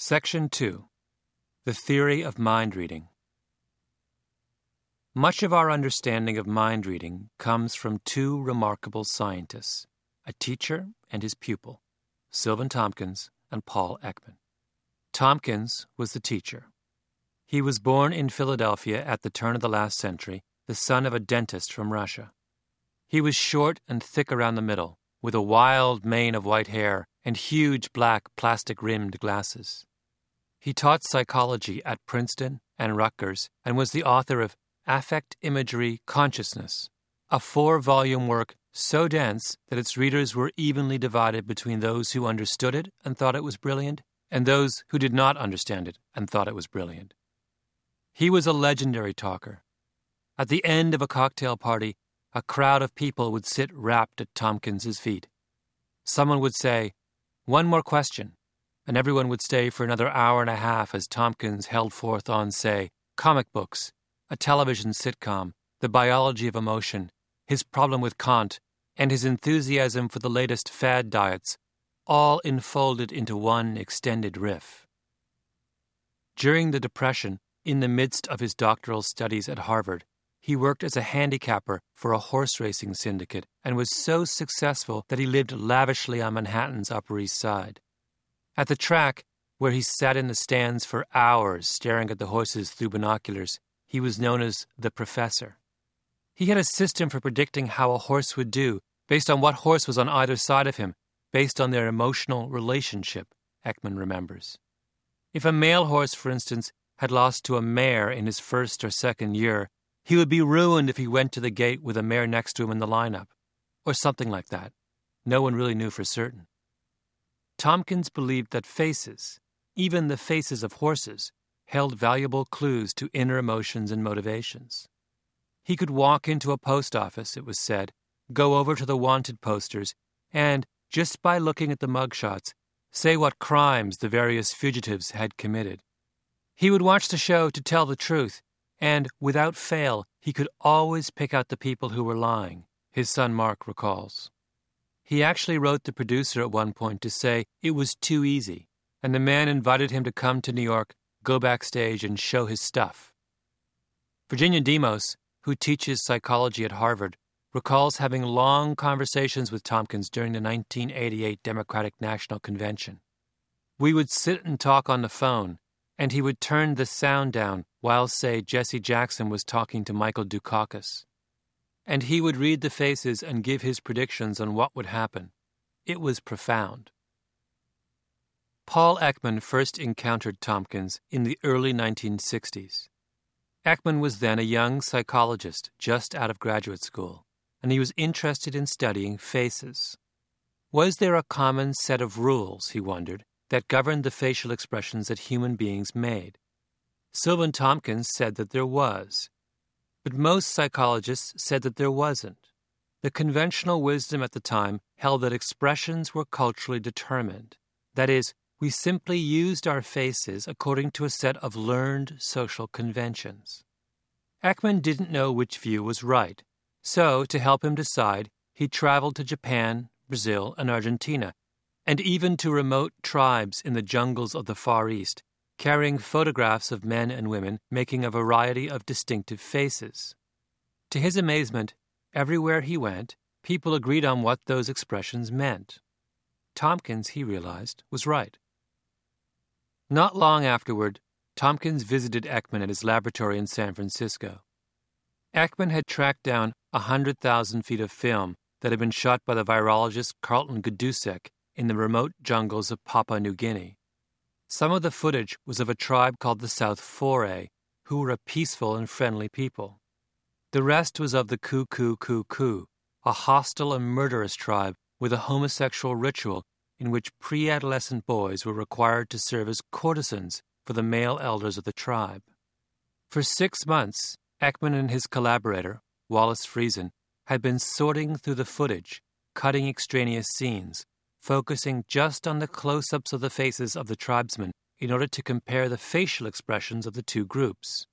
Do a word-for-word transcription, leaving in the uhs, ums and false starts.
Section two. The Theory of Mind Reading. Much of our understanding of mind reading comes from two remarkable scientists, a teacher and his pupil, Sylvan Tompkins and Paul Ekman. Tompkins was the teacher. He was born in Philadelphia at the turn of the last century, the son of a dentist from Russia. He was short and thick around the middle, with a wild mane of white hair and huge black plastic-rimmed glasses. He taught psychology at Princeton and Rutgers and was the author of Affect Imagery Consciousness, a four-volume work so dense that its readers were evenly divided between those who understood it and thought it was brilliant and those who did not understand it and thought it was brilliant. He was a legendary talker. At the end of a cocktail party, a crowd of people would sit rapt at Tompkins's feet. Someone would say, "One more question," and everyone would stay for another hour and a half as Tompkins held forth on, say, comic books, a television sitcom, the biology of emotion, his problem with Kant, and his enthusiasm for the latest fad diets, all enfolded into one extended riff. During the Depression, in the midst of his doctoral studies at Harvard, he worked as a handicapper for a horse racing syndicate and was so successful that he lived lavishly on Manhattan's Upper East Side. At the track, where he sat in the stands for hours staring at the horses through binoculars, he was known as the Professor. He had a system for predicting how a horse would do based on what horse was on either side of him, based on their emotional relationship, Ekman remembers. If a male horse, for instance, had lost to a mare in his first or second year, he would be ruined if he went to the gate with a mare next to him in the lineup, or something like that. No one really knew for certain. Tompkins believed that faces, even the faces of horses, held valuable clues to inner emotions and motivations. He could walk into a post office, it was said, go over to the wanted posters, and, just by looking at the mugshots, say what crimes the various fugitives had committed. He would watch the show to tell the truth, and, without fail, he could always pick out the people who were lying, his son Mark recalls. He actually wrote the producer at one point to say it was too easy, and the man invited him to come to New York, go backstage, and show his stuff. Virginia Demos, who teaches psychology at Harvard, recalls having long conversations with Tompkins during the nineteen eighty-eight Democratic National Convention. We would sit and talk on the phone, and he would turn the sound down while, say, Jesse Jackson was talking to Michael Dukakis. And he would read the faces and give his predictions on what would happen. It was profound. Paul Ekman first encountered Tompkins in the early nineteen sixties. Ekman was then a young psychologist just out of graduate school, and he was interested in studying faces. Was there a common set of rules, he wondered, that governed the facial expressions that human beings made? Sylvan Tompkins said that there was. But most psychologists said that there wasn't. The conventional wisdom at the time held that expressions were culturally determined. That is, we simply used our faces according to a set of learned social conventions. Ekman didn't know which view was right, so, to help him decide, he traveled to Japan, Brazil, and Argentina, and even to remote tribes in the jungles of the Far East, carrying photographs of men and women making a variety of distinctive faces. To his amazement, everywhere he went, people agreed on what those expressions meant. Tompkins, he realized, was right. Not long afterward, Tompkins visited Ekman at his laboratory in San Francisco. Ekman had tracked down a hundred thousand feet of film that had been shot by the virologist Carlton Gadusek in the remote jungles of Papua New Guinea. Some of the footage was of a tribe called the South Foray, who were a peaceful and friendly people. The rest was of the Ku-Ku-Ku-Ku, a hostile and murderous tribe with a homosexual ritual in which pre-adolescent boys were required to serve as courtesans for the male elders of the tribe. For six months, Ekman and his collaborator, Wallace Friesen, had been sorting through the footage, cutting extraneous scenes, focusing just on the close-ups of the faces of the tribesmen in order to compare the facial expressions of the two groups.